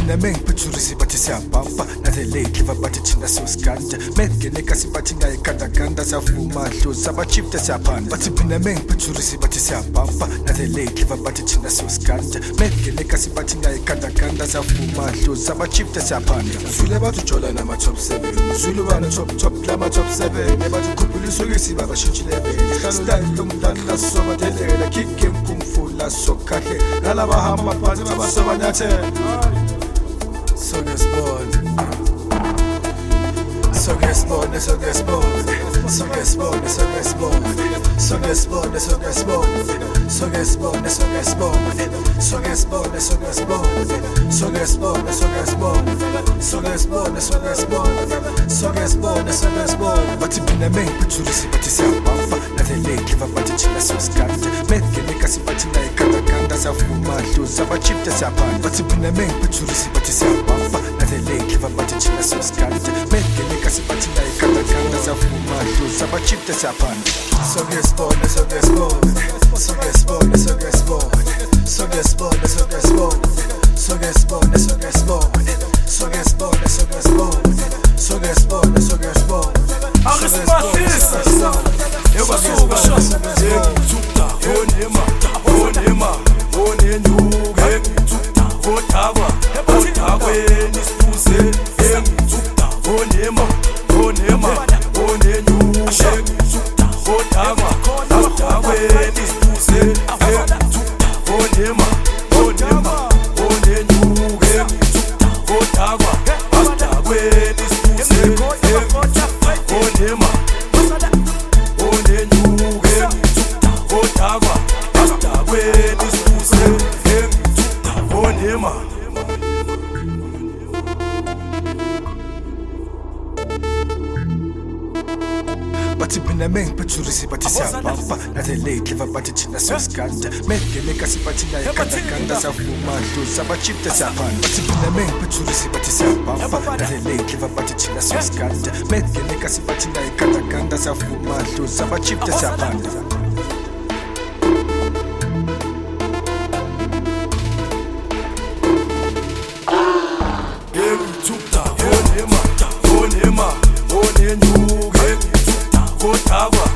phina mengiphuthurisi bathi siyabhampa nathe late live bathi thina siyosiganda mengeneka sibathi ngayigandaganda siyavuma dlozi sabachifte siyaphanda bathi phina mengiphuthurisi bathi siyabhampa nathe late live bathi thina siyosiganda mengeneka sibathi ngayigandaganda siyavuma dlozi sabachifte siyaphanda uzwile bathi ujola nama top 7 uzwile bana top lama top 7 ebathi ukhuphulisa ukisi babashintshe level style lomdlalo sobathelela kick kung fu la sokahle nalaba hamba phansi babasobanyathela so get born so get born so get born so get born so get born so get born so get born so get born so get born so get born so get born so get born so get born so get born so get born so get born so get born bathi phina mengiphuthurisi bathi siyabhampa nathe late live bathi thina siyosiganda mengeneka sibathi ngayigandaganda siyavuma dlozi sabachifte siyaphanda bathi phina mengiphuthurisi bathi siyabhampa nathe late live bathi thina siyosiganda mengeneka sibathi ngayigandaganda siyavuma dlozi sabachifte siyaphanda so get born so get born so get born so get born so get born so get born so get born so get born so get born so get born so get born so get born bathi phina mengiphuthurisi bathi siyabhampa nathe late live bathi thina siyosiganda mengeneka sibathi ngayigandaganda siyavuma dlozi sabachifte siyaphanda bathi phina mengiphuthurisi bathi siyabhampa nathe late live bathi thina siyosiganda mengeneka sibathi ngayigandaganda siyavuma dlozi sabachifte siyaphanda Onema, onema, onenyu, Otava